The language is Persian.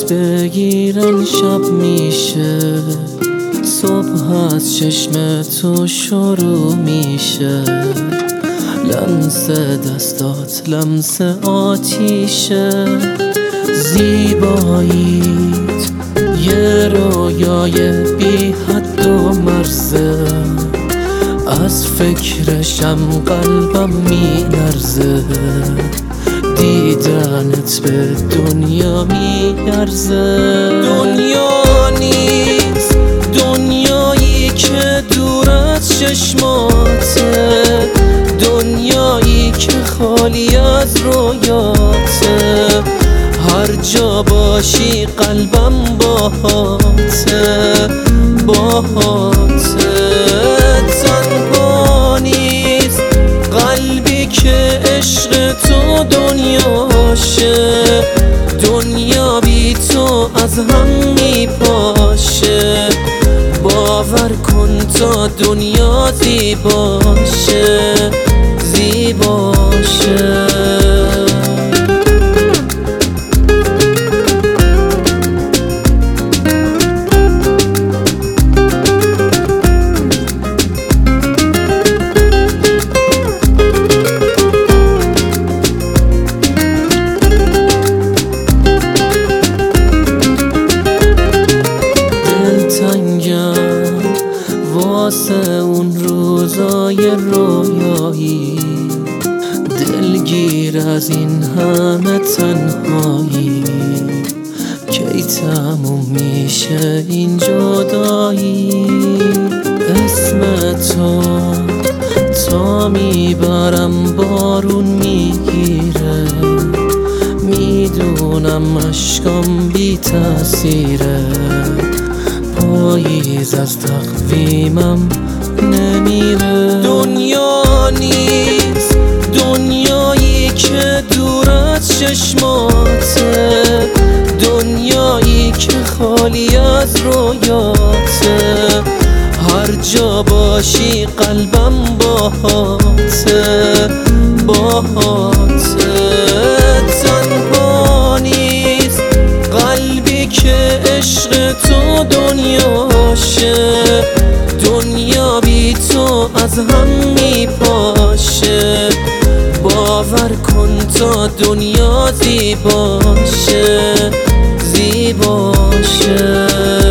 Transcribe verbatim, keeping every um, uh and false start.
دست بگیرن شب میشه، صبح از چشم تو شروع میشه. لمس دستات لمس آتیشه، زیباییت یه رویای بی حد و مرزه. از فکرشم قلبم میلرزه، دیدنت به دنیا میارزه. دنیا نیست دنیایی که دور از چشماته، دنیایی که خالی از رویاته. هر جا باشی قلبم باهاته، باهاته. تنها نیست قلبی که عشق تو دنیاشه، دنیا بی تو از هم میپاشه. باور کن تا دنیا زیباشه، زیباشه. واسه اون روزای رویایی، دلگیر از این همه تنهایی. کی تموم میشه این جدایی؟ اسم تو تا میبرم بارون میگیره، میدونم اشکام بی تأثیره. پاییز از تقویمم نمیره. دنیا نیست دنیایی که دور از چشماته، دنیایی که خالی از رویاته. هر جا باشی قلبم باهاته، باهاته. تنها نیست قلبی که عشق تو دنیاشه، دنیا بی تو از هم میپاشه. باور کن تا دنیا زیباشه، زیباشه.